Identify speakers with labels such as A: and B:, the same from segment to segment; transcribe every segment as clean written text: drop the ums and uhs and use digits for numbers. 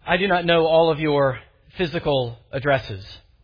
A: I do not know all of your physical addresses.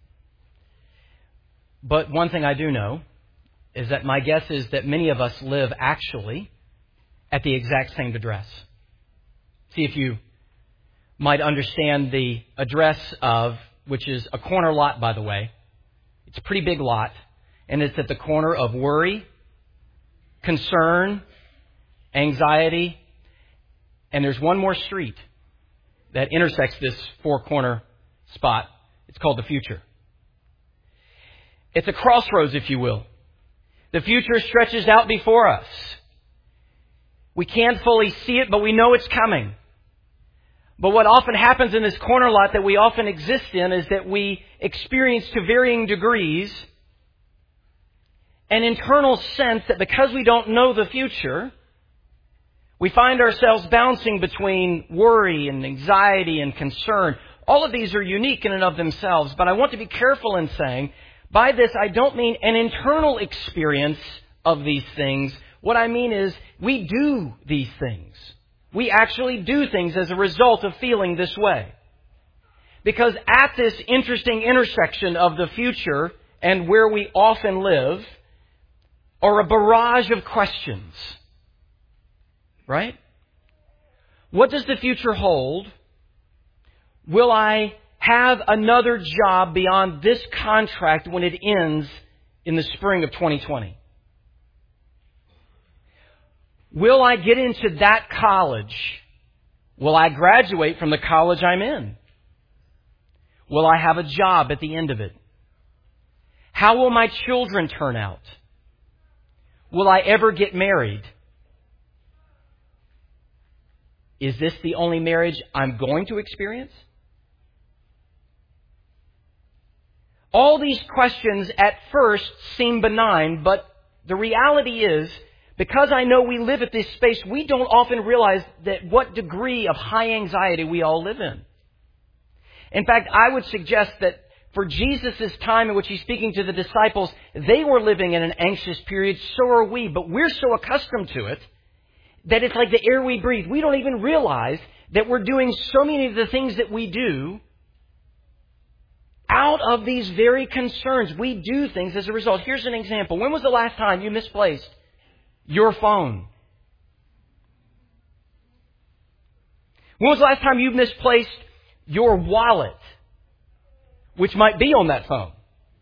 A: But one thing I do know is that my guess is that many of us live actually at the exact same address. See if you might understand the address of, which is a corner lot, by the way. It's a pretty big lot, and it's at the corner of worry, concern, anxiety, and there's one more street that intersects this four-corner spot. It's called the future. It's a crossroads, if you will. The future stretches out before us. We can't fully see it, but we know it's coming. But what often happens in this corner lot that we often exist in is that we experience to varying degrees an internal sense that because we don't know the future, we find ourselves bouncing between worry and anxiety and concern. All of these are unique in and of themselves, but I want to be careful in saying, by this I don't mean an internal experience of these things. What I mean is we do these things. We actually do things as a result of feeling this way. Because at this interesting intersection of the future and where we often live are a barrage of questions. Right? What does the future hold? Will I have another job beyond this contract when it ends in the spring of 2020? Will I get into that college? Will I graduate from the college I'm in? Will I have a job at the end of it? How will my children turn out? Will I ever get married? Is this the only marriage I'm going to experience? All these questions at first seem benign, but the reality is, because I know we live at this space, we don't often realize that what degree of high anxiety we all live in. In fact, I would suggest that for Jesus' time in which He's speaking to the disciples, they were living in an anxious period, so are we, but we're so accustomed to it that it's like the air we breathe. We don't even realize that we're doing so many of the things that we do out of these very concerns. We do things as a result. Here's an example. When was the last time you misplaced your phone? When was the last time you misplaced your wallet, which might be on that phone?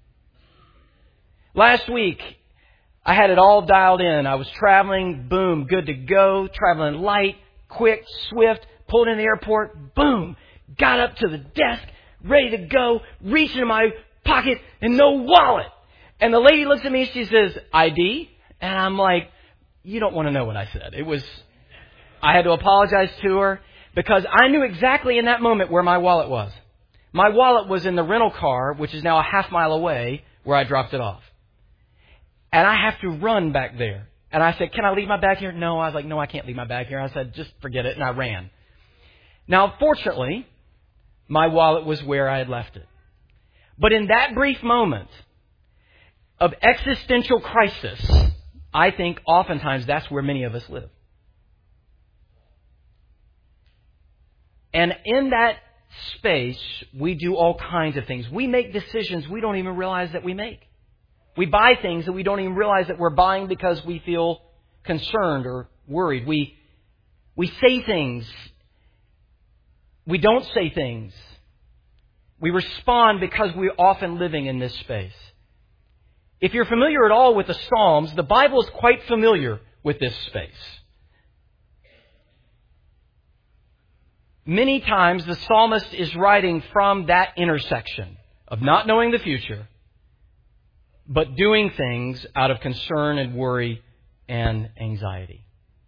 A: Last week, I had it all dialed in. I was traveling, boom, good to go, traveling light, quick, swift, pulled in the airport, boom, got up to the desk, ready to go, reach into my pocket, and no wallet. And the lady looks at me, she says, ID? And I'm like, you don't want to know what I said. I had to apologize to her because I knew exactly in that moment where my wallet was. My wallet was in the rental car, which is now a half mile away, where I dropped it off. And I have to run back there. And I said, can I leave my bag here? No. I was like, no, I can't leave my bag here. I said, just forget it. And I ran. Now, fortunately, my wallet was where I had left it. But in that brief moment of existential crisis, I think oftentimes that's where many of us live. And in that space, we do all kinds of things. We make decisions we don't even realize that we make. We buy things that we don't even realize that we're buying because we feel concerned or worried. We say things. We don't say things. We respond because we're often living in this space. If you're familiar at all with the Psalms, the Bible is quite familiar with this space. Many times the psalmist is writing from that intersection of not knowing the future, but doing things out of concern and worry and anxiety.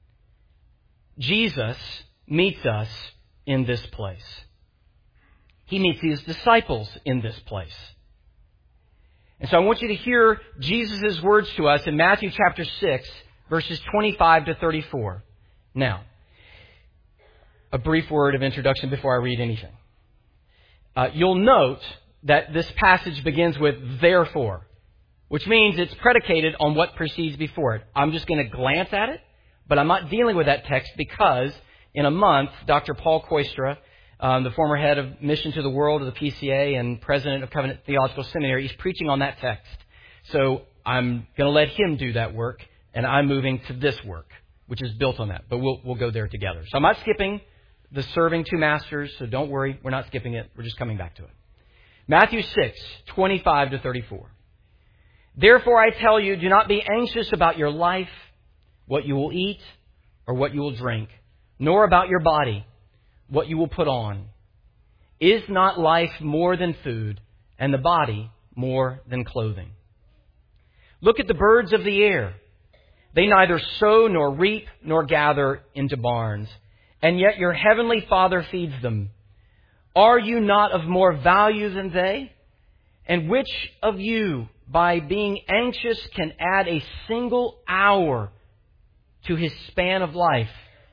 A: Jesus meets us in this place. He meets His disciples in this place. And so I want you to hear Jesus' words to us in Matthew chapter 6, verses 25 to 34. Now, a brief word of introduction before I read anything. You'll note that this passage begins with therefore, which means it's predicated on what precedes before it. I'm just going to glance at it, but I'm not dealing with that text because in a month, Dr. Paul Koistra the former head of Mission to the World of the PCA and president of Covenant Theological Seminary. He's preaching on that text. So I'm going to let him do that work, and I'm moving to this work, which is built on that. But we'll go there together. So I'm not skipping the serving two masters, so don't worry. We're not skipping it. We're just coming back to it. Matthew 6:25-34. Therefore I tell you, do not be anxious about your life, what you will eat or what you will drink, nor about your body, what you will put on. Is not life more than food, and the body more than clothing? Look at the birds of the air. They neither sow nor reap nor gather into barns, and yet your heavenly Father feeds them. Are you not of more value than they? And which of you, by being anxious, can add a single hour to his span of life?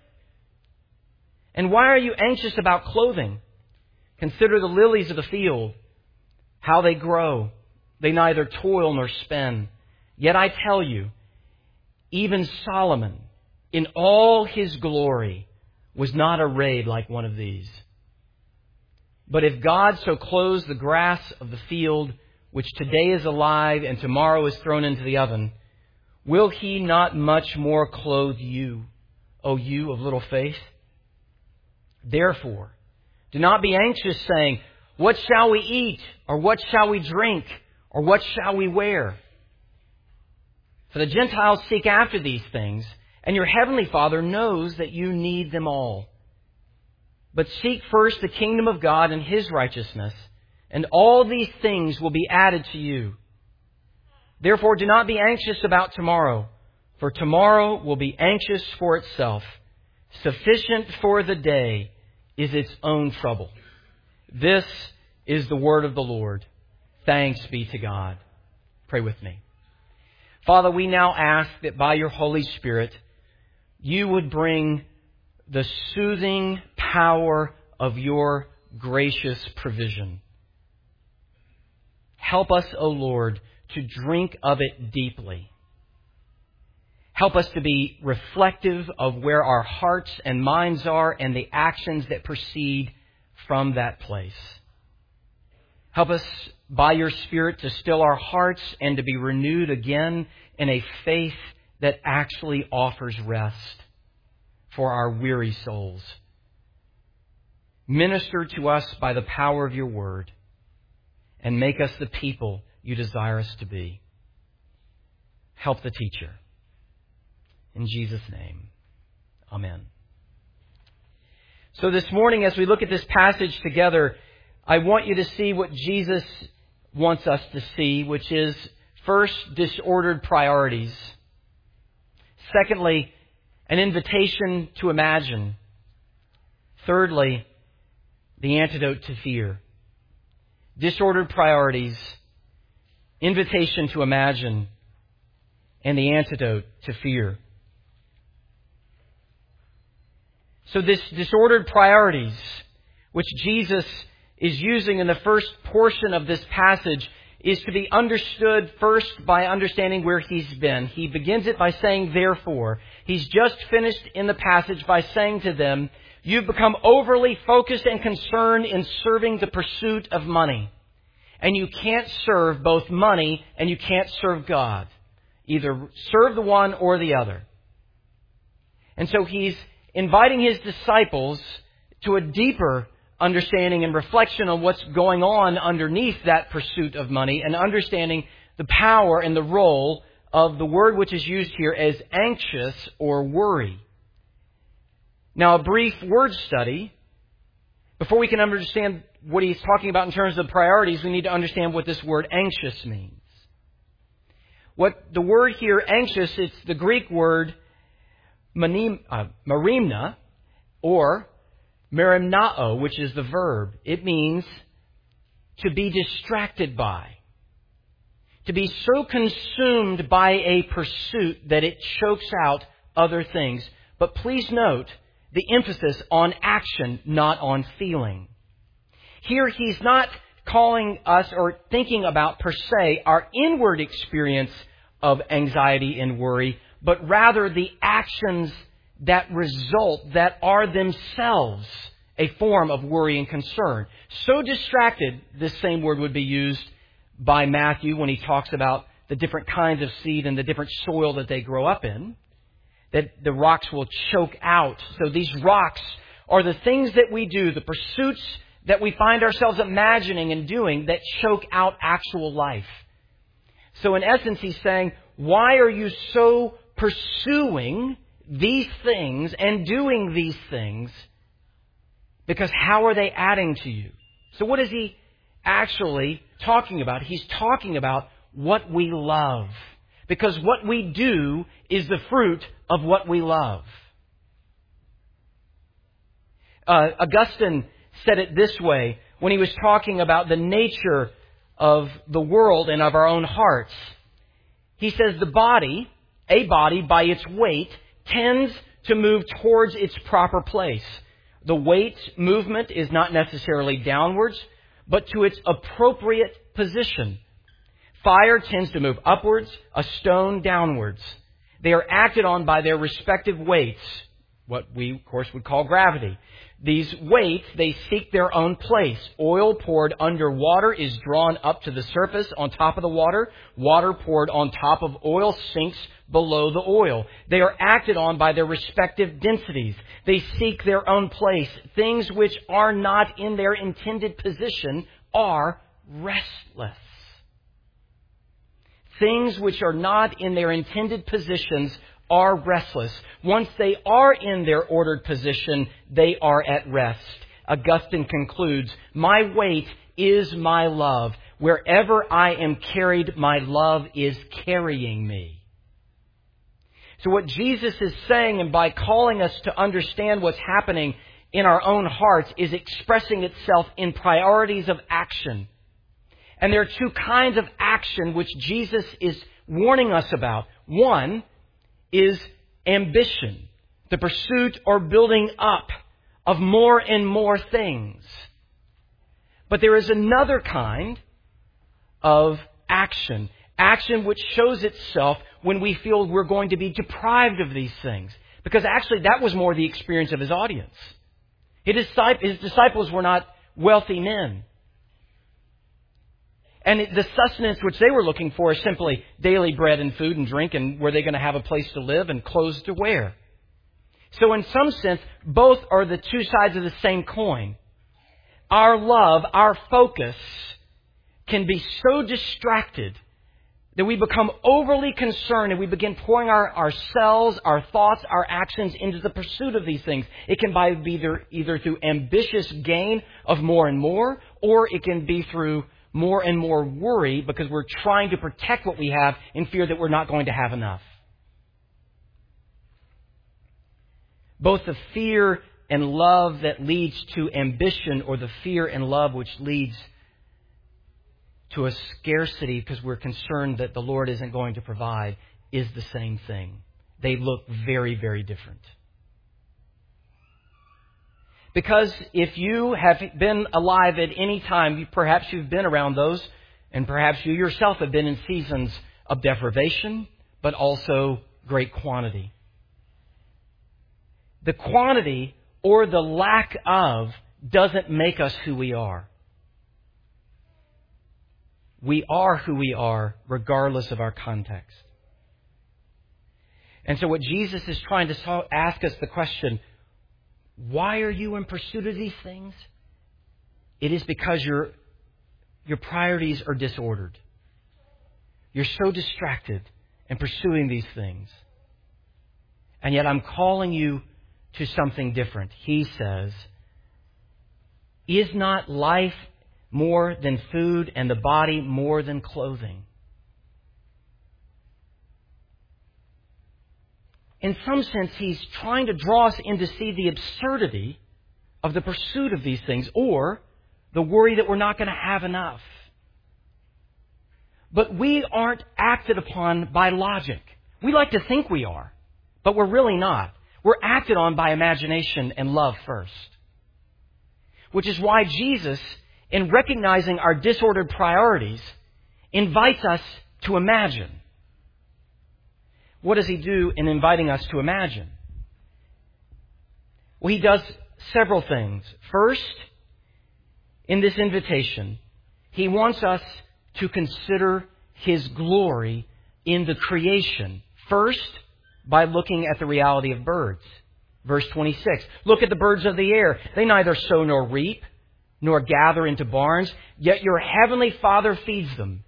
A: And why are you anxious about clothing? Consider the lilies of the field, how they grow. They neither toil nor spin. Yet I tell you, even Solomon, in all his glory, was not arrayed like one of these. But if God so clothes the grass of the field, which today is alive and tomorrow is thrown into the oven, will he not much more clothe you, O you of little faith? Therefore, do not be anxious, saying, what shall we eat? Or what shall we drink? Or what shall we wear? For the Gentiles seek after these things, and your heavenly Father knows that you need them all. But seek first the kingdom of God and his righteousness, and all these things will be added to you. Therefore, do not be anxious about tomorrow, for tomorrow will be anxious for itself. Sufficient for the day is its own trouble. This is the word of the Lord. Thanks be to God. Pray with me. Father, we now ask that by your Holy Spirit, you would bring the soothing power of your gracious provision. Help us, O Lord, to drink of it deeply. Help us to be reflective of where our hearts and minds are and the actions that proceed from that place. Help us, by your Spirit, to still our hearts and to be renewed again in a faith that actually offers rest for our weary souls. Minister to us by the power of your word and make us the people you desire us to be. Help the teacher. In Jesus' name, amen. So this morning, as we look at this passage together, I want you to see what Jesus wants us to see, which is, first, disordered priorities. Secondly, an invitation to imagine. Thirdly, the antidote to fear. Disordered priorities, invitation to imagine, and the antidote to fear. So this disordered priorities, which Jesus is using in the first portion of this passage, is to be understood first by understanding where he's been. He begins it by saying, therefore. He's just finished in the passage by saying to them, you've become overly focused and concerned in serving the pursuit of money. And you can't serve both money and you can't serve God. Either serve the one or the other. And so he's inviting his disciples to a deeper understanding and reflection on what's going on underneath that pursuit of money and understanding the power and the role of the word which is used here as anxious or worry. Now, a brief word study. Before we can understand what he's talking about in terms of priorities, we need to understand what this word anxious means. What the word here, anxious, it's the Greek word merimna, or merimnao, which is the verb. It means to be distracted by. To be so consumed by a pursuit that it chokes out other things. But please note the emphasis on action, not on feeling. Here he's not calling us or thinking about per se our inward experience of anxiety and worry, but rather the actions that result, that are themselves a form of worry and concern. So distracted, this same word would be used by Matthew when he talks about the different kinds of seed and the different soil that they grow up in, that the rocks will choke out. So these rocks are the things that we do, the pursuits that we find ourselves imagining and doing that choke out actual life. So in essence, he's saying, why are you so pursuing these things and doing these things? Because how are they adding to you? So what is he actually talking about? He's talking about what we love. Because what we do is the fruit of what we love. Augustine said it this way when he was talking about the nature of the world and of our own hearts. He says a body by its weight tends to move towards its proper place. The weight movement is not necessarily downwards, but to its appropriate position. Fire tends to move upwards, a stone downwards. They are acted on by their respective weights, what we, of course, would call gravity. These weights, they seek their own place. Oil poured under water is drawn up to the surface on top of the water. Water poured on top of oil sinks below the oil. They are acted on by their respective densities. They seek their own place. Things which are not in their intended position are restless. Things which are not in their intended positions are restless. Once they are in their ordered position, they are at rest. Augustine concludes, my weight is my love. Wherever I am carried, my love is carrying me. So what Jesus is saying, and by calling us to understand what's happening in our own hearts, is expressing itself in priorities of action. And there are two kinds of action which Jesus is warning us about. One is ambition, the pursuit or building up of more and more things. But there is another kind of action which shows itself when we feel we're going to be deprived of these things. Because actually that was more the experience of his audience. His disciples were not wealthy men. And the sustenance which they were looking for is simply daily bread and food and drink, and were they going to have a place to live and clothes to wear. So in some sense, both are the two sides of the same coin. Our love, our focus, can be so distracted that we become overly concerned and we begin pouring ourselves, our thoughts, our actions into the pursuit of these things. It can be either through ambitious gain of more and more, or it can be through more and more worry because we're trying to protect what we have in fear that we're not going to have enough. Both the fear and love that leads to ambition, or the fear and love which leads to a scarcity because we're concerned that the Lord isn't going to provide, is the same thing. They look very, very different. Because if you have been alive at any time, perhaps you've been around those, and perhaps you yourself have been in seasons of deprivation, but also great quantity. The quantity or the lack of doesn't make us who we are. We are who we are regardless of our context. And so what Jesus is trying to ask us the question, why are you in pursuit of these things? It is because your priorities are disordered. You're so distracted in pursuing these things. And yet I'm calling you to something different. He says, is not life more than food and the body more than clothing? In some sense, he's trying to draw us in to see the absurdity of the pursuit of these things, or the worry that we're not going to have enough. But we aren't acted upon by logic. We like to think we are, but we're really not. We're acted on by imagination and love first. Which is why Jesus, in recognizing our disordered priorities, invites us to imagine. What does he do in inviting us to imagine? Well, he does several things. First, in this invitation, He wants us to consider His glory in the creation. First, by looking at the reality of birds. Verse 26. Look at the birds of the air. They neither sow nor reap, nor gather into barns, yet your heavenly Father feeds them.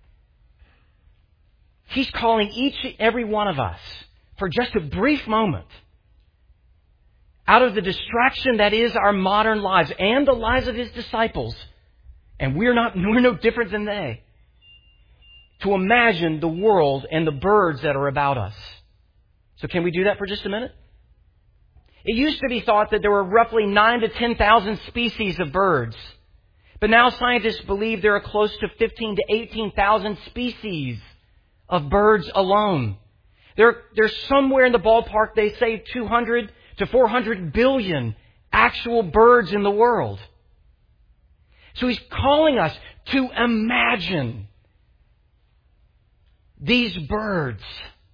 A: He's calling each and every one of us for just a brief moment out of the distraction that is our modern lives and the lives of His disciples. And we're no different than they. To imagine the world and the birds that are about us. So can we do that for just a minute? It used to be thought that there were roughly 9,000 to 10,000 species of birds. But now scientists believe there are close to 15,000 to 18,000 species of birds alone. There's somewhere in the ballpark, they say 200 to 400 billion actual birds in the world. So He's calling us to imagine these birds.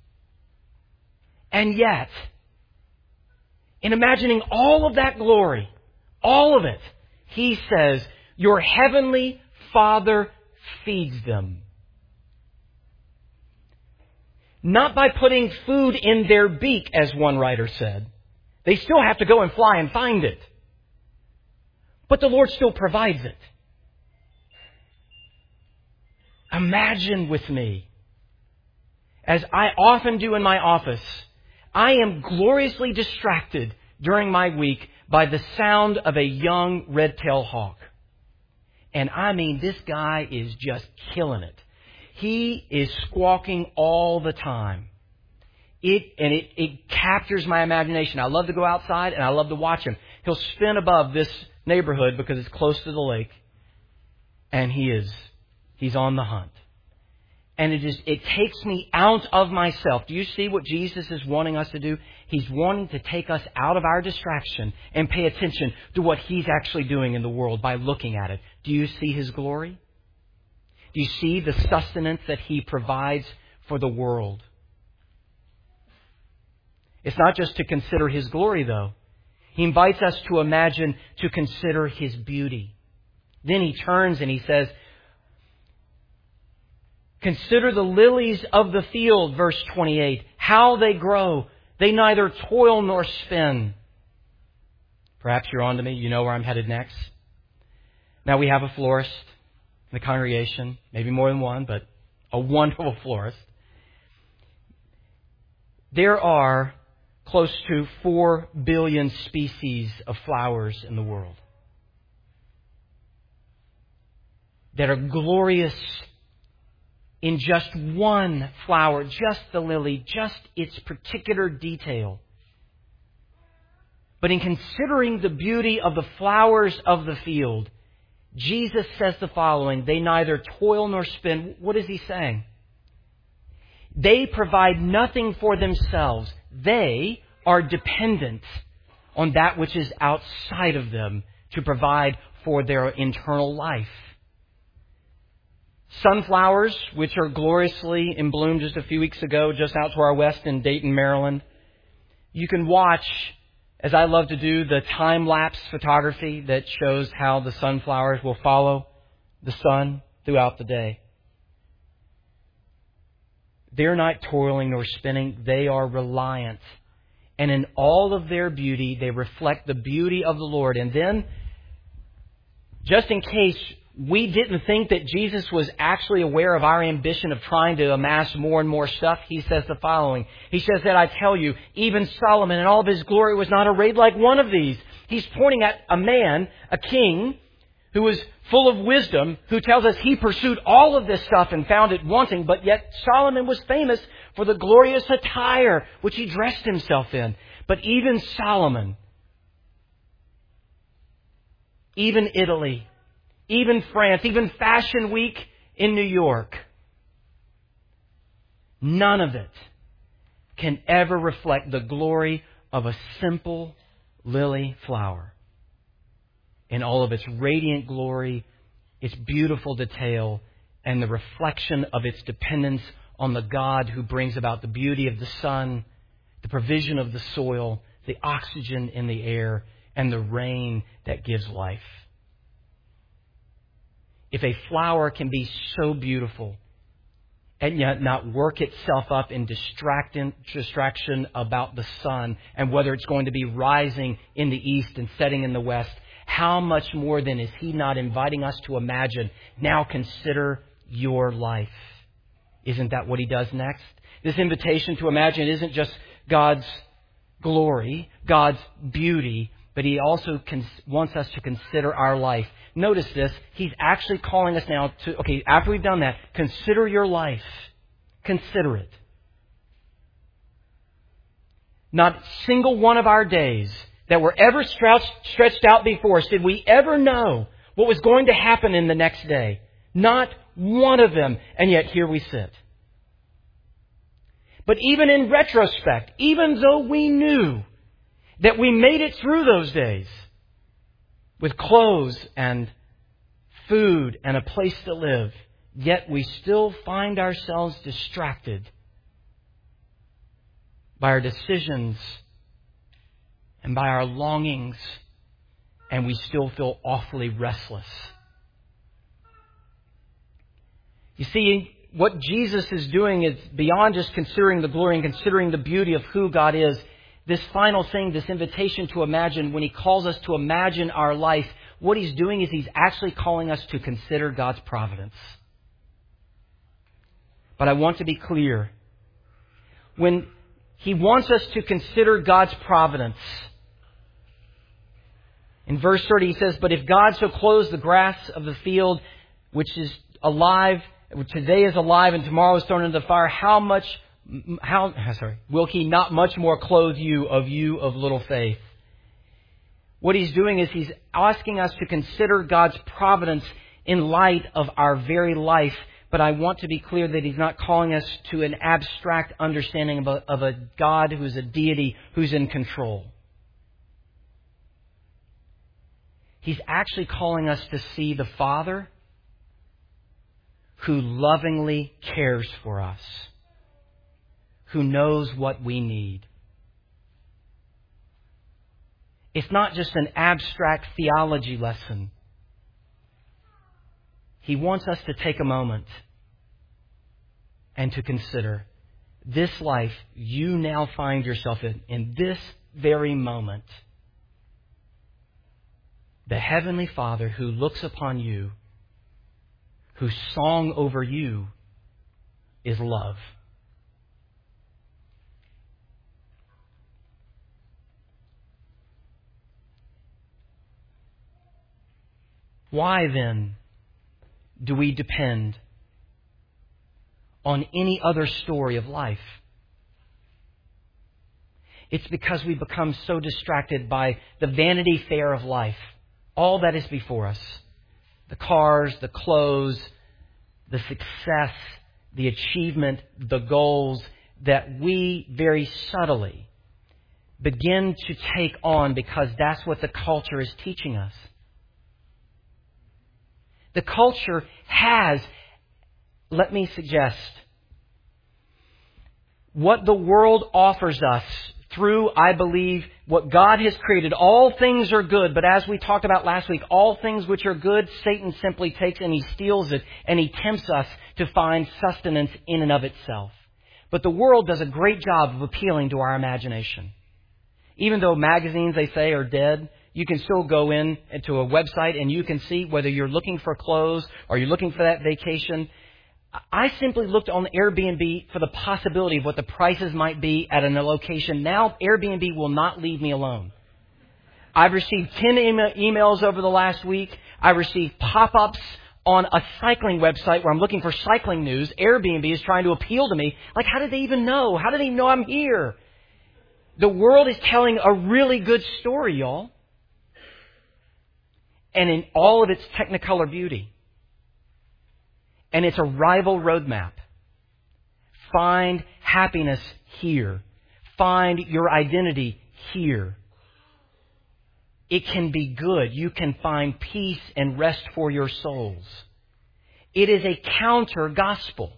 A: And yet, in imagining all of that glory, all of it, He says, your heavenly Father feeds them. Not by putting food in their beak, as one writer said. They still have to go and fly and find it. But the Lord still provides it. Imagine with me, as I often do in my office, I am gloriously distracted during my week by the sound of a young red-tailed hawk. And I mean, this guy is just killing it. He is squawking all the time. It captures my imagination. I love to go outside and I love to watch him. He'll spin above this neighborhood because it's close to the lake. And he's on the hunt. And it takes me out of myself. Do you see what Jesus is wanting us to do? He's wanting to take us out of our distraction and pay attention to what He's actually doing in the world by looking at it. Do you see His glory? Do you see the sustenance that He provides for the world? It's not just to consider His glory, though. He invites us to imagine, to consider His beauty. Then He turns and He says, consider the lilies of the field, verse 28, how they grow. They neither toil nor spin. Perhaps you're on to me. You know where I'm headed next. Now we have a florist in the congregation, maybe more than one, but a wonderful florist. There are close to 4 billion species of flowers in the world that are glorious in just one flower, just the lily, just its particular detail. But in considering the beauty of the flowers of the field, Jesus says the following, they neither toil nor spin. What is He saying? They provide nothing for themselves. They are dependent on that which is outside of them to provide for their internal life. Sunflowers, which are gloriously in bloom just a few weeks ago, just out to our west in Dayton, Maryland. You can watch, as I love to do, the time-lapse photography that shows how the sunflowers will follow the sun throughout the day. They're not toiling nor spinning. They are reliant. And in all of their beauty, they reflect the beauty of the Lord. And then, just in case we didn't think that Jesus was actually aware of our ambition of trying to amass more and more stuff, He says the following. He says that I tell you, even Solomon in all of his glory was not arrayed like one of these. He's pointing at a man, a king, who was full of wisdom, who tells us he pursued all of this stuff and found it wanting, but yet Solomon was famous for the glorious attire which he dressed himself in. But even Solomon, even Italy, even France, even Fashion Week in New York, none of it can ever reflect the glory of a simple lily flower in all of its radiant glory, its beautiful detail, and the reflection of its dependence on the God who brings about the beauty of the sun, the provision of the soil, the oxygen in the air, and the rain that gives life. If a flower can be so beautiful and yet not work itself up in distraction about the sun and whether it's going to be rising in the east and setting in the west, how much more then is He not inviting us to imagine, now consider your life? Isn't that what He does next? This invitation to imagine isn't just God's glory, God's beauty, but He also wants us to consider our life. Notice this. He's actually calling us now to, after we've done that, consider your life. Consider it. Not a single one of our days that were ever stretched out before us did we ever know what was going to happen in the next day. Not one of them. And yet here we sit. But even in retrospect, even though we knew that we made it through those days with clothes and food and a place to live, yet we still find ourselves distracted by our decisions and by our longings, and we still feel awfully restless. You see, what Jesus is doing is beyond just considering the glory and considering the beauty of who God is. This final thing, this invitation to imagine, when He calls us to imagine our life, what He's doing is He's actually calling us to consider God's providence. But I want to be clear. When He wants us to consider God's providence, in verse 30 He says, "But if God so clothes the grass of the field, which is alive, today is alive and tomorrow is thrown into the fire, will He not much more clothe you of little faith?" What He's doing is He's asking us to consider God's providence in light of our very life. But I want to be clear that He's not calling us to an abstract understanding of a God who is a deity who's in control. He's actually calling us to see the Father who lovingly cares for us, who knows what we need. It's not just an abstract theology lesson. He wants us to take a moment and to consider this life you now find yourself in this very moment. The Heavenly Father who looks upon you, whose song over you is love. Why then do we depend on any other story of life? It's because we become so distracted by the vanity fair of life, all that is before us. The cars, the clothes, the success, the achievement, the goals that we very subtly begin to take on because that's what the culture is teaching us. The culture has, let me suggest, what the world offers us through, I believe, what God has created. All things are good, but as we talked about last week, all things which are good, Satan simply takes and he steals it and he tempts us to find sustenance in and of itself. But the world does a great job of appealing to our imagination. Even though magazines, they say, are dead, you can still go into a website and you can see whether you're looking for clothes or you're looking for that vacation. I simply looked on Airbnb for the possibility of what the prices might be at a location. Now Airbnb will not leave me alone. I've received 10 emails over the last week. I received pop-ups on a cycling website where I'm looking for cycling news. Airbnb is trying to appeal to me. Like, how did they even know? How did they know I'm here? The world is telling a really good story, y'all. And in all of its technicolor beauty. And it's a rival roadmap. Find happiness here. Find your identity here. It can be good. You can find peace and rest for your souls. It is a counter gospel.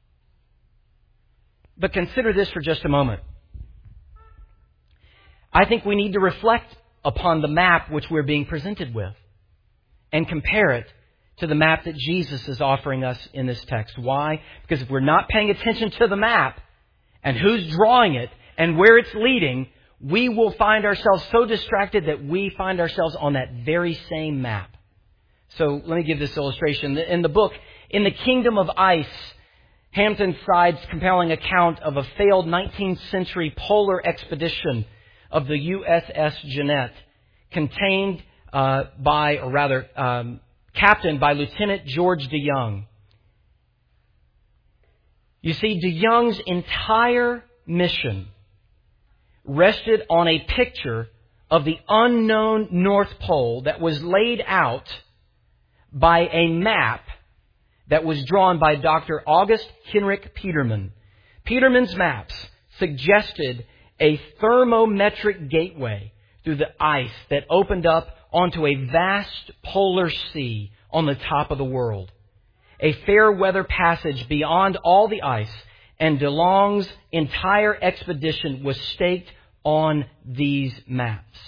A: But consider this for just a moment. I think we need to reflect upon the map which we're being presented with and compare it to the map that Jesus is offering us in this text. Why? Because if we're not paying attention to the map and who's drawing it and where it's leading, we will find ourselves so distracted that we find ourselves on that very same map. So let me give this illustration. In the book, In the Kingdom of Ice, Hampton cites compelling account of a failed 19th century polar expedition of the USS Jeannette, captained by Lieutenant George DeYoung. You see, DeYoung's entire mission rested on a picture of the unknown North Pole that was laid out by a map that was drawn by Dr. August Henrik Petermann. Petermann's maps suggested a thermometric gateway through the ice that opened up onto a vast polar sea on the top of the world. A fair weather passage beyond all the ice, and DeYoung's entire expedition was staked on these maps.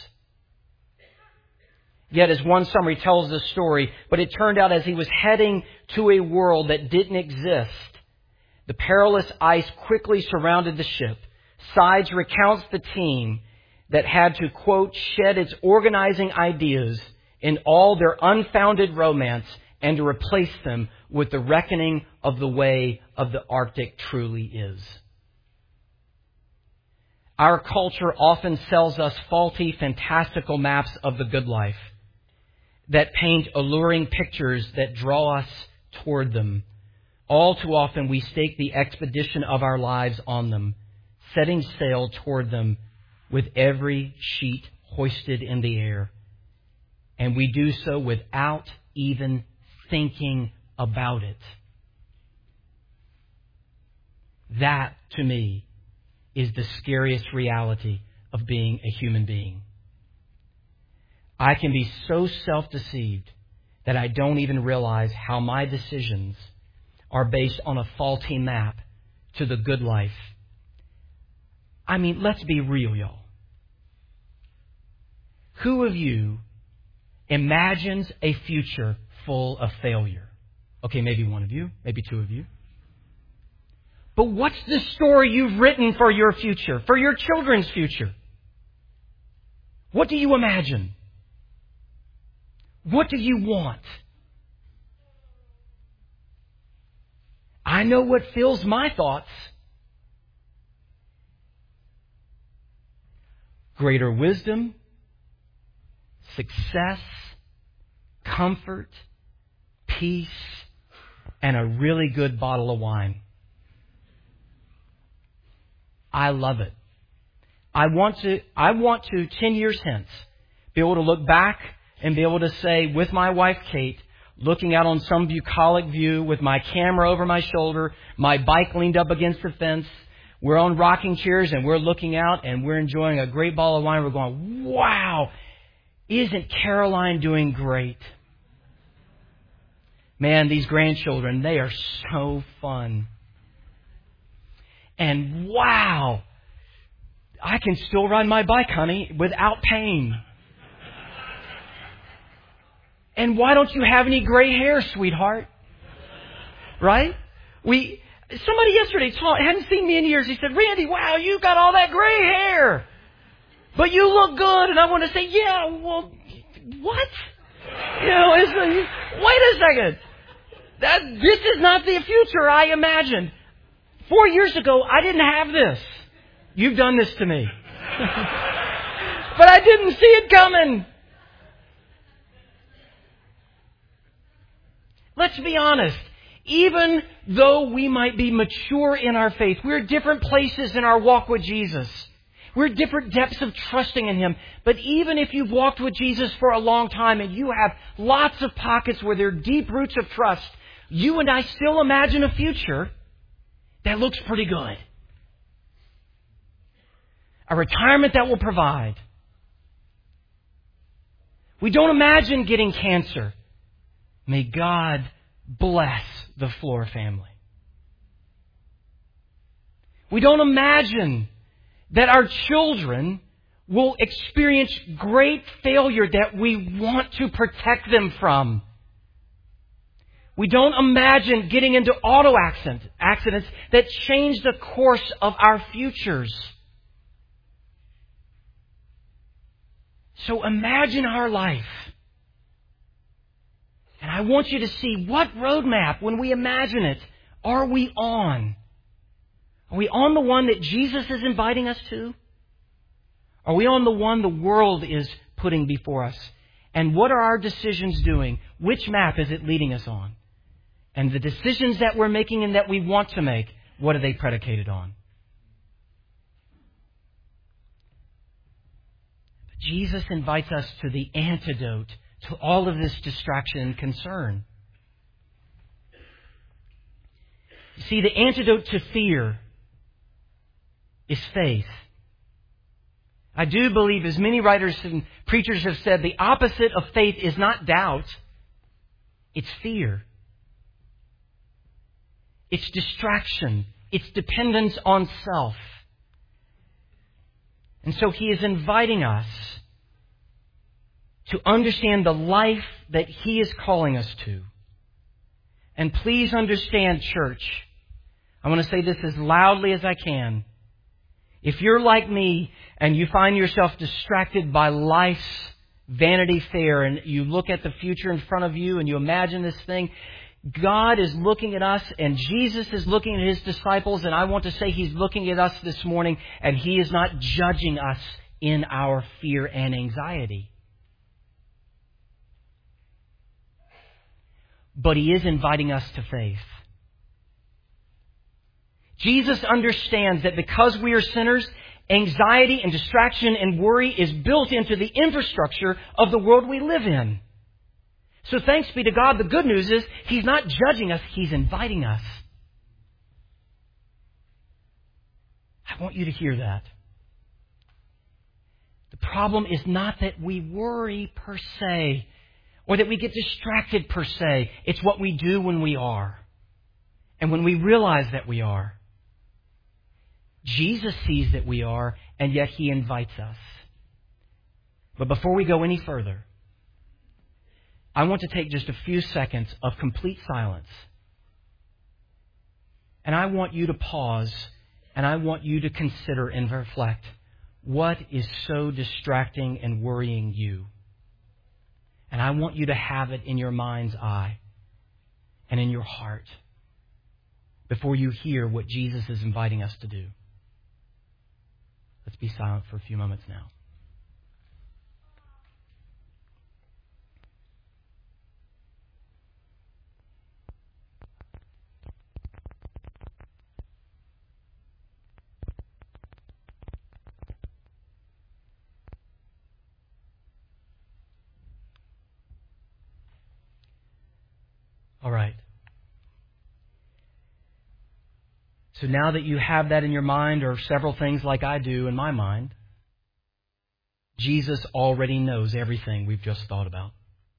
A: Yet, as one summary tells the story, but it turned out as he was heading to a world that didn't exist, the perilous ice quickly surrounded the ship. Sides recounts the team that had to, quote, shed its organizing ideas in all their unfounded romance and to replace them with the reckoning of the way of the Arctic truly is. Our culture often sells us faulty, fantastical maps of the good life that paint alluring pictures that draw us toward them. All too often we stake the expedition of our lives on them, setting sail toward them with every sheet hoisted in the air. And we do so without even thinking about it. That, to me, is the scariest reality of being a human being. I can be so self-deceived that I don't even realize how my decisions are based on a faulty map to the good life. I mean, let's be real, y'all. Who of you imagines a future full of failure? Okay, maybe one of you, maybe two of you. But what's the story you've written for your future, for your children's future? What do you imagine? What do you want? I know what fills my thoughts. Greater wisdom, success, comfort, peace, and a really good bottle of wine. I love it. I want to 10 years hence, be able to look back and be able to say with my wife Kate, looking out on some bucolic view with my camera over my shoulder, my bike leaned up against the fence, we're on rocking chairs and we're looking out and we're enjoying a great bottle of wine. We're going, wow, isn't Caroline doing great? Man, these grandchildren, they are so fun. And wow, I can still ride my bike, honey, without pain. And why don't you have any gray hair, sweetheart? Right? Somebody yesterday hadn't seen me in years. He said, Randy, wow, you got all that gray hair. But you look good. And I want to say, yeah, well, what? Wait a second. This is not the future I imagined. 4 years ago, I didn't have this. You've done this to me. But I didn't see it coming. Let's be honest. Even though we might be mature in our faith, we're at different places in our walk with Jesus. We're at different depths of trusting in Him. But even if you've walked with Jesus for a long time and you have lots of pockets where there are deep roots of trust, you and I still imagine a future that looks pretty good. A retirement that will provide. We don't imagine getting cancer. May God bless the Floor family. We don't imagine that our children will experience great failure that we want to protect them from. We don't imagine getting into auto accidents that change the course of our futures. So imagine our life. And I want you to see what roadmap, when we imagine it, are we on? Are we on the one that Jesus is inviting us to? Are we on the one the world is putting before us? And what are our decisions doing? Which map is it leading us on? And the decisions that we're making and that we want to make, what are they predicated on? Jesus invites us to the antidote to all of this distraction and concern. You see, the antidote to fear is faith. I do believe, as many writers and preachers have said, the opposite of faith is not doubt, it's fear. It's distraction. It's dependence on self. And so He is inviting us to understand the life that He is calling us to. And please understand, church, I want to say this as loudly as I can. If you're like me and you find yourself distracted by life's Vanity Fair and you look at the future in front of you and you imagine this thing, God is looking at us and Jesus is looking at His disciples, and I want to say He's looking at us this morning, and He is not judging us in our fear and anxiety. But He is inviting us to faith. Jesus understands that because we are sinners, anxiety and distraction and worry is built into the infrastructure of the world we live in. So thanks be to God, the good news is He's not judging us, He's inviting us. I want you to hear that. The problem is not that we worry per se, or that we get distracted per se. It's what we do when we are, and when we realize that we are. Jesus sees that we are, and yet He invites us. But before we go any further, I want to take just a few seconds of complete silence. And I want you to pause, and I want you to consider and reflect, what is so distracting and worrying you? And I want you to have it in your mind's eye and in your heart before you hear what Jesus is inviting us to do. Let's be silent for a few moments now. All right. So now that you have that in your mind, or several things like I do in my mind, Jesus already knows everything we've just thought about.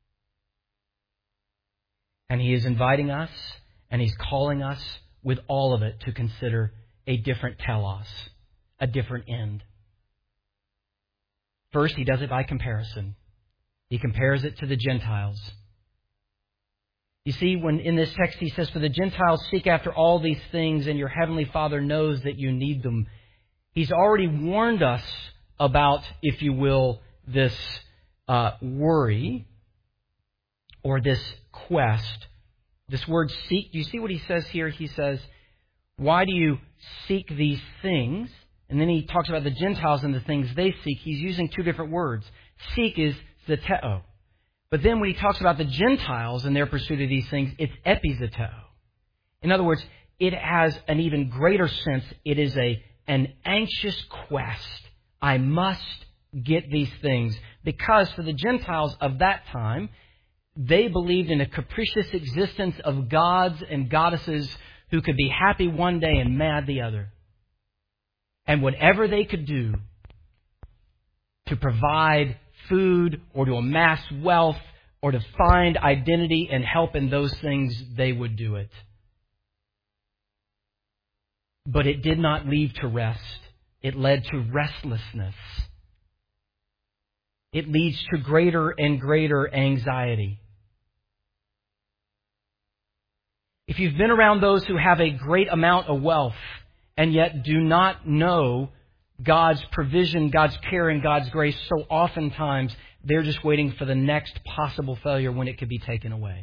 A: And He is inviting us, and He's calling us with all of it to consider a different telos, a different end. First, He does it by comparison. He compares it to the Gentiles. You see, when in this text He says, "For the Gentiles seek after all these things, and your heavenly Father knows that you need them," He's already warned us about, if you will, this worry or this quest. This word seek, do you see what He says here? He says, why do you seek these things? And then He talks about the Gentiles and the things they seek. He's using two different words. Seek is zeteo. But then when He talks about the Gentiles and their pursuit of these things, it's epizeteo. In other words, it has an even greater sense. It is an anxious quest. I must get these things. Because for the Gentiles of that time, they believed in a capricious existence of gods and goddesses who could be happy one day and mad the other. And whatever they could do to provide food or to amass wealth or to find identity and help in those things, they would do it. But it did not lead to rest. It led to restlessness. it leads to greater and greater anxiety. If you've been around those who have a great amount of wealth and yet do not know God's provision, God's care, and God's grace, so oftentimes they're just waiting for the next possible failure when it could be taken away.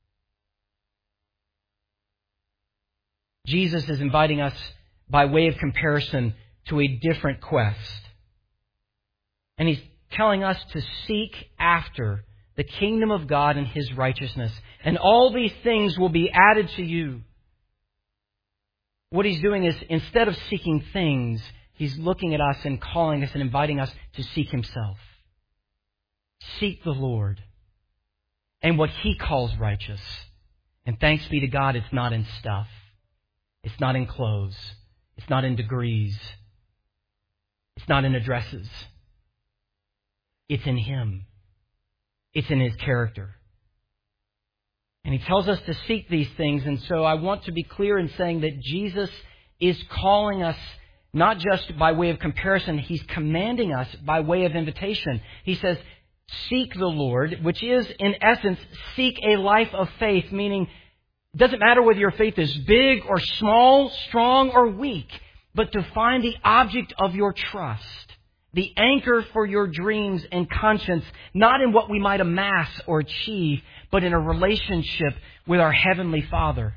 A: Jesus is inviting us, by way of comparison, to a different quest. And He's telling us to seek after the kingdom of God and His righteousness. And all these things will be added to you. What He's doing is, instead of seeking things, He's looking at us and calling us and inviting us to seek Himself. Seek the Lord and what He calls righteous. And thanks be to God, it's not in stuff. It's not in clothes. It's not in degrees. It's not in addresses. It's in Him. It's in His character. And He tells us to seek these things. And so I want to be clear in saying that Jesus is calling us not just by way of comparison. He's commanding us by way of invitation. He says, seek the Lord, which is, in essence, seek a life of faith, meaning it doesn't matter whether your faith is big or small, strong or weak, but to find the object of your trust, the anchor for your dreams and conscience, not in what we might amass or achieve, but in a relationship with our Heavenly Father.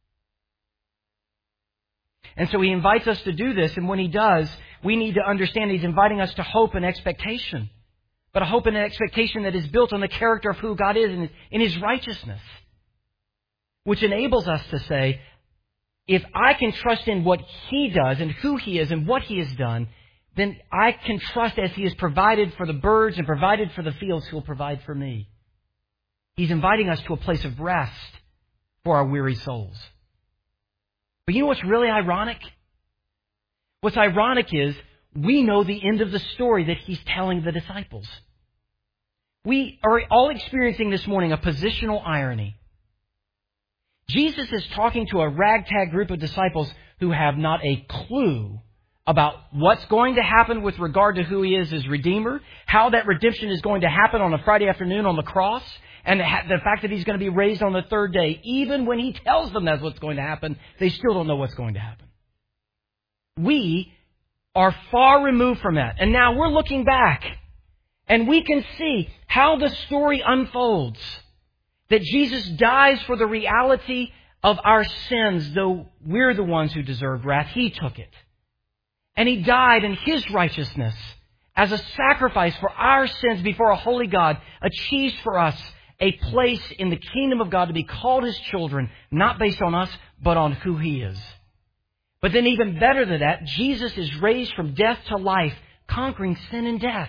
A: And so He invites us to do this, and when He does, we need to understand He's inviting us to hope and expectation, but a hope and an expectation that is built on the character of who God is in His righteousness, which enables us to say, if I can trust in what He does and who He is and what He has done, then I can trust as He has provided for the birds and provided for the fields, He will provide for me. He's inviting us to a place of rest for our weary souls. But you know what's really ironic? What's ironic is we know the end of the story that He's telling the disciples. We are all experiencing this morning a positional irony. Jesus is talking to a ragtag group of disciples who have not a clue about what's going to happen with regard to who He is as Redeemer, how that redemption is going to happen on a Friday afternoon on the cross, and the fact that He's going to be raised on the third day. Even when He tells them that's what's going to happen, they still don't know what's going to happen. We are far removed from that. And now we're looking back, and we can see how the story unfolds. That Jesus dies for the reality of our sins, though we're the ones who deserved wrath. He took it. And He died in His righteousness as a sacrifice for our sins before a holy God, achieves for us a place in the kingdom of God to be called His children, not based on us, but on who He is. But then even better than that, Jesus is raised from death to life, conquering sin and death.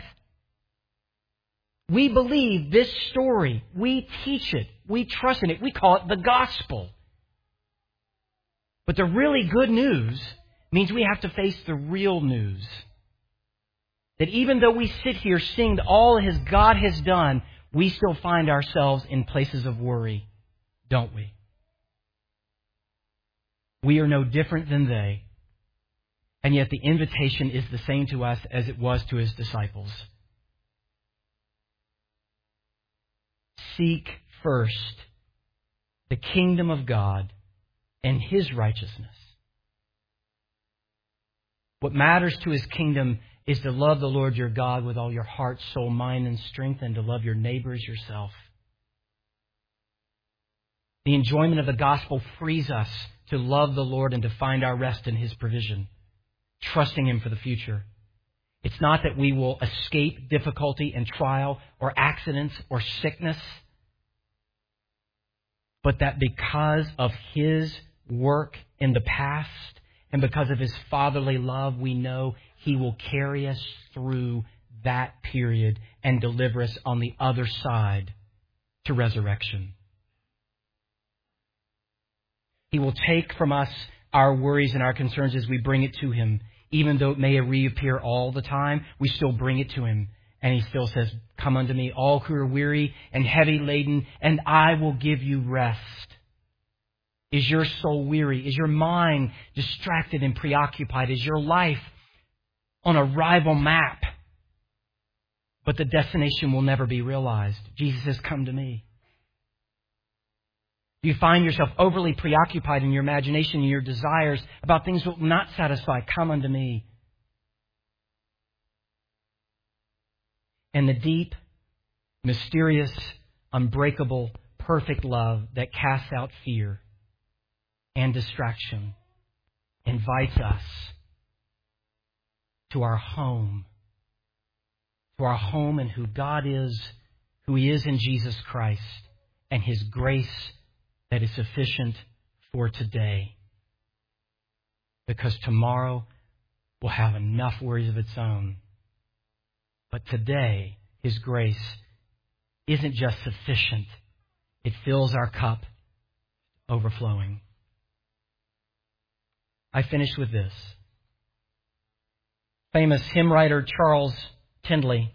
A: We believe this story. We teach it. We trust in it. We call it the gospel. But the really good news means we have to face the real news. That even though we sit here seeing all His God has done, we still find ourselves in places of worry, don't we? We are no different than they. And yet the invitation is the same to us as it was to His disciples. Seek first the kingdom of God and His righteousness. What matters to His kingdom is to love the Lord your God with all your heart, soul, mind, and strength, and to love your neighbor as yourself. The enjoyment of the gospel frees us to love the Lord and to find our rest in His provision, trusting Him for the future. It's not that we will escape difficulty and trial or accidents or sickness, but that because of His work in the past and because of His fatherly love, we know He will carry us through that period and deliver us on the other side to resurrection. He will take from us our worries and our concerns as we bring it to Him. Even though it may reappear all the time, we still bring it to Him. And He still says, come unto me, all who are weary and heavy laden, and I will give you rest. Is your soul weary? Is your mind distracted and preoccupied? Is your life on a rival map but the destination will never be realized. Jesus says, come to me. You find yourself overly preoccupied in your imagination and your desires about things that will not satisfy. Come unto me. And the deep, mysterious, unbreakable, perfect love that casts out fear and distraction invites us to our home in who God is, who He is in Jesus Christ, and His grace that is sufficient for today. Because tomorrow will have enough worries of its own. But today, His grace isn't just sufficient. It fills our cup overflowing. I finish with this. Famous hymn writer Charles Tindley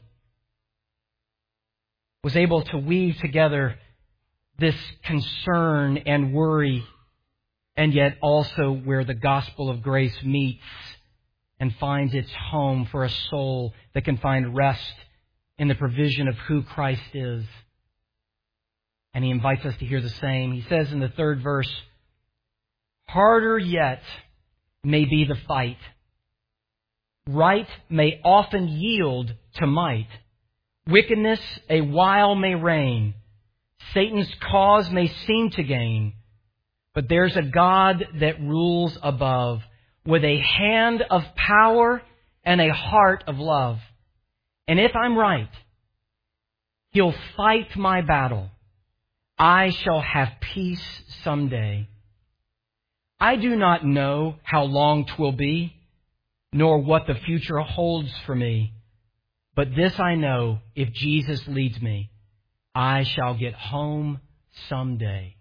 A: was able to weave together this concern and worry, and yet also where the gospel of grace meets and finds its home for a soul that can find rest in the provision of who Christ is. And he invites us to hear the same. He says in the third verse, harder yet may be the fight. Right may often yield to might. Wickedness a while may reign. Satan's cause may seem to gain. But there's a God that rules above, with a hand of power and a heart of love. And if I'm right, He'll fight my battle. I shall have peace someday. I do not know how long 'twill be, nor what the future holds for me. But this I know, if Jesus leads me, I shall get home someday.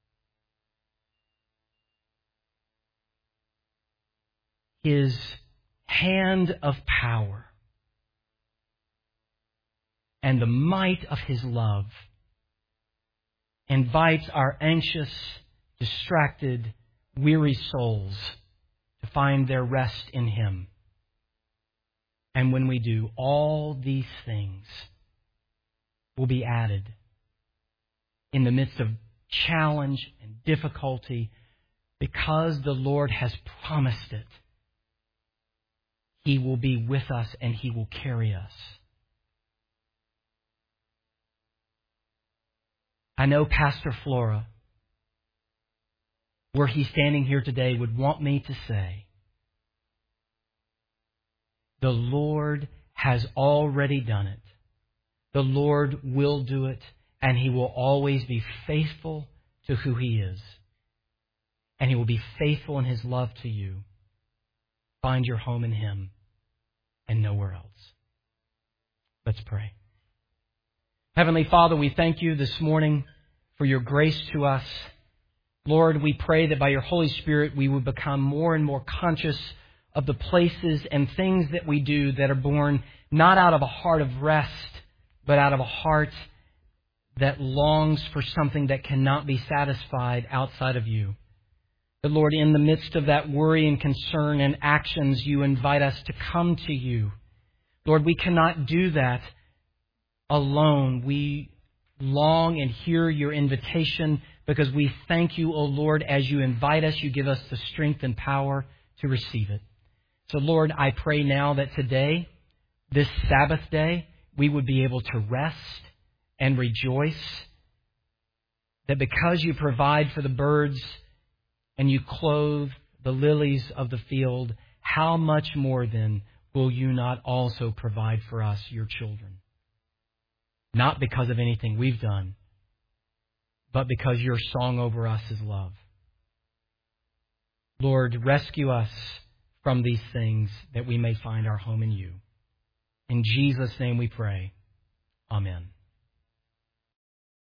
A: His hand of power and the might of His love invites our anxious, distracted, weary souls to find their rest in Him. And when we do, all these things will be added in the midst of challenge and difficulty, because the Lord has promised it. He will be with us and He will carry us. I know Pastor Flora, were he standing here today, would want me to say, the Lord has already done it. The Lord will do it, and He will always be faithful to who He is. And He will be faithful in His love to you. Find your home in Him and nowhere else. Let's pray. Heavenly Father, we thank You this morning for Your grace to us. Lord, we pray that by Your Holy Spirit we would become more and more conscious of the places and things that we do that are born not out of a heart of rest, but out of a heart that longs for something that cannot be satisfied outside of You. But Lord, in the midst of that worry and concern and actions, You invite us to come to You. Lord, we cannot do that alone. We long and hear Your invitation because we thank You, O Lord, as You invite us, You give us the strength and power to receive it. So Lord, I pray now that today, this Sabbath day, we would be able to rest and rejoice, that because You provide for the birds and You clothe the lilies of the field, how much more then will You not also provide for us, Your children? Not because of anything we've done, but because Your song over us is love. Lord, rescue us from these things that we may find our home in You. In Jesus' name we pray. Amen.